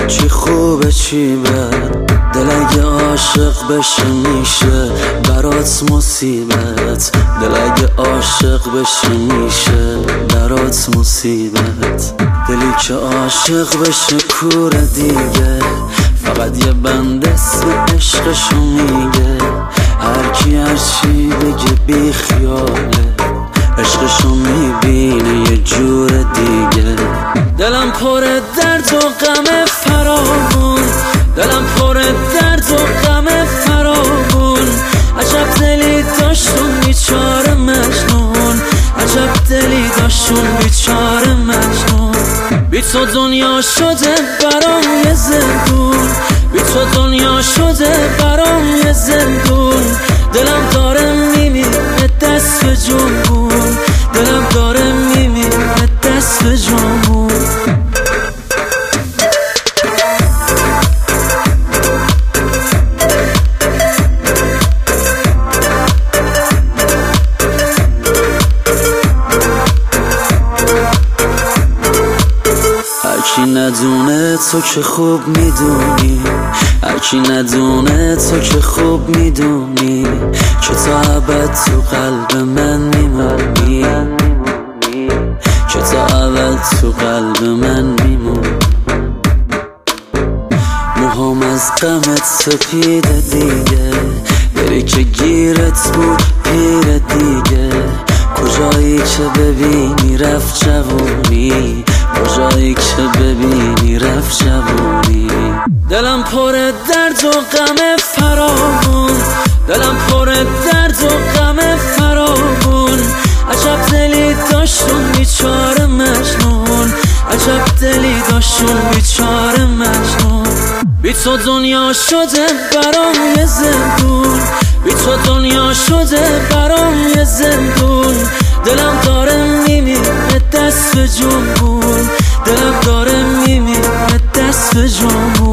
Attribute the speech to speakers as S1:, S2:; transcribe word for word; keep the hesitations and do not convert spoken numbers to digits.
S1: چی خوبه چی بد، دل اگه عاشق بشه میشه برات مصیبت. دل اگه عاشق بشه میشه برات مصیبت. دلی که عاشق بشه کوره دیگه، فقط یه بند اسم عشقشو میگه. هر کی هر چی بگه بی خیاله، عشقشو میبینه یه جور دیگه. دلم پر درد و غم فراوون، دلم پر درد و غم فراوون. عجب دلی داشتون بیچاره مجنون، عجب دلی داشتون بیچاره مجنون. بی تو دنیا شده برام یه زندون، بی تو دنیا شده برام یه زندون. دلم داره میمیره دست به جنبون، دلم داره میمیره دست به جنبون. هرکی ندونه تو که خوب میدونی، هرکی ندونه تو که خوب میدونی که تا ابد تو قلب من میمونی، که تا ابد تو قلب من میمونی. موهام از غمت سپیده دیگه، بری که گیرت بود پیر دیگه. کجایی که ببینی رفت جوونی، کجایی که ببینی رفت جوونی. دلم پر درد و غم فراوون، دلم پر درد و غم فراوون. عجب دلی داشتون بیچاره مجنون، عجب دلی داشتون بیچاره مجنون. بی تو دنیا شده برام یه زندون، بی تو دنیا شده برام یه زندون. دلم داره میمیره دست به جنبون، دلم داره میمیره دست به جنبون.